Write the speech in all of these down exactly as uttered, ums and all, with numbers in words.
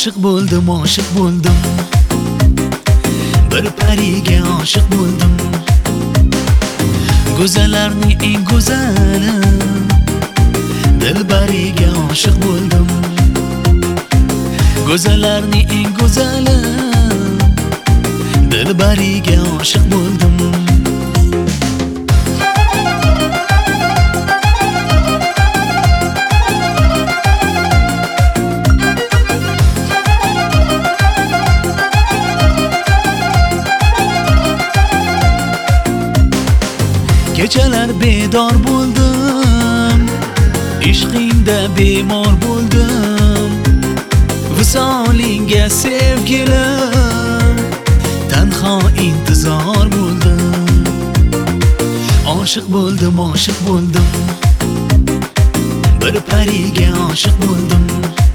Aşık buldum, aşık buldum. Bir pariga aşık buldum. Go'zallarning eng go'zali Dilbariga aşık buldum. Go'zallarning eng go'zali Dilbariga aşık buldum. Kechalar bedor bo'ldim, ishqingda bemor bo'ldim. Visolingga sevgilim, tanho intizor bo'ldim. Aşık buldum, aşık buldum. Bir pariga aşık buldum.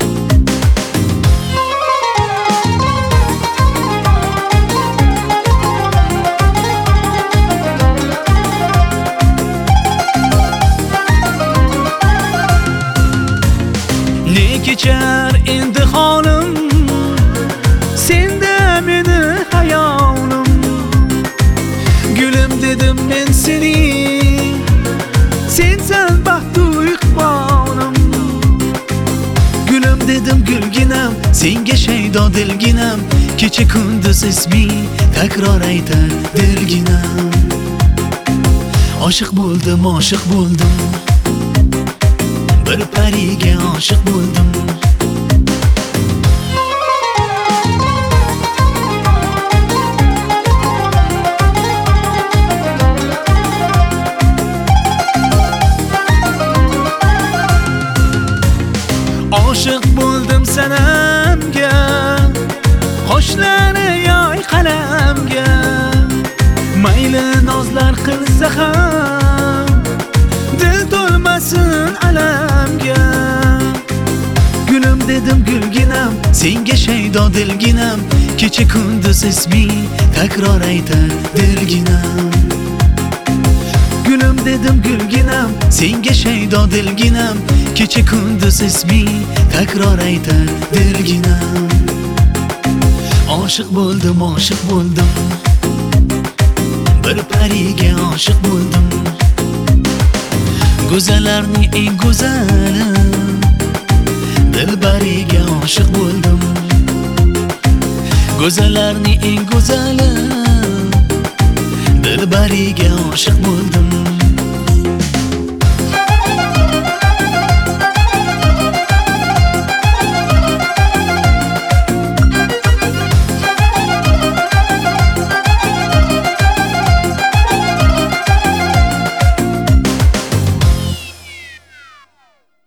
Ne geçer endi holim, senda meni hayolim. Gülüm dedim men seni, sensen baxtu iqbolim. Gülüm dedim gulginam, senga shaydo dilginam. Kecha kunduz isming takror aytar dilginam. Aşık buldum, aşık buldum. Bir pariga aşık buldum. Aşık buldum sanamga, qoshlari yoy qalamga. Mayli nozlar qilsa ham, dil to'lmasin alamga. Gülüm dedim gulginam, senga shaydo dilginam. Kecha kunduz isming takror aytar dilginam. Gülüm dedim gulginam, senga shaydo dilginam. Kecha kunduz isming takror aytar dilginam. Aşık buldum, aşık buldum. Bir pariga aşık buldum. Go'zallarning eng go'zali Dilbariga aşık buldum. Go'zallarning eng go'zali Dilbariga aşık buldum.